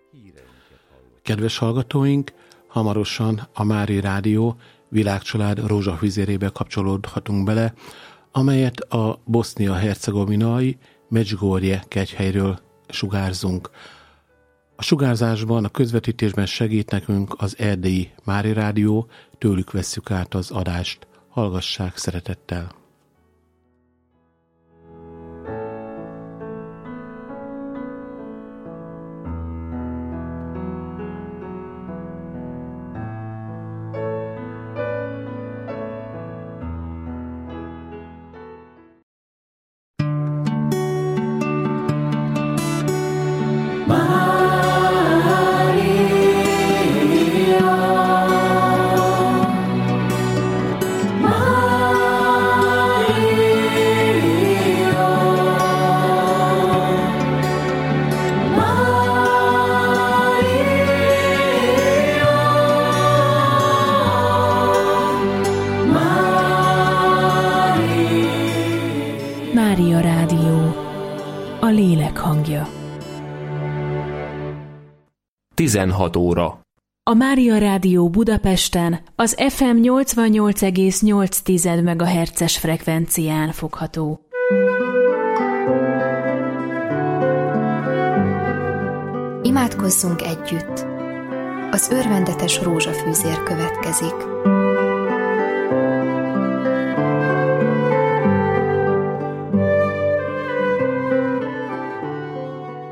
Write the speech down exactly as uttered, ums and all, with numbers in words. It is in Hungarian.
Kedves hallgatóink, hamarosan a Mária Rádió világcsalád rózsafűzérébe kapcsolódhatunk bele, amelyet a bosznia-hercegovinai Medjugorje kegyhelyről sugárzunk. A sugárzásban, a közvetítésben segít nekünk az erdélyi Mária Rádió, tőlük vesszük át az adást. Hallgassák szeretettel! Mária Rádió, a lélek hangja. tizenhat óra. A Mária Rádió Budapesten az ef em nyolcvannyolc egész nyolc megahertzes frekvencián fogható. Imádkozzunk együtt! Az örvendetes rózsafűzér következik.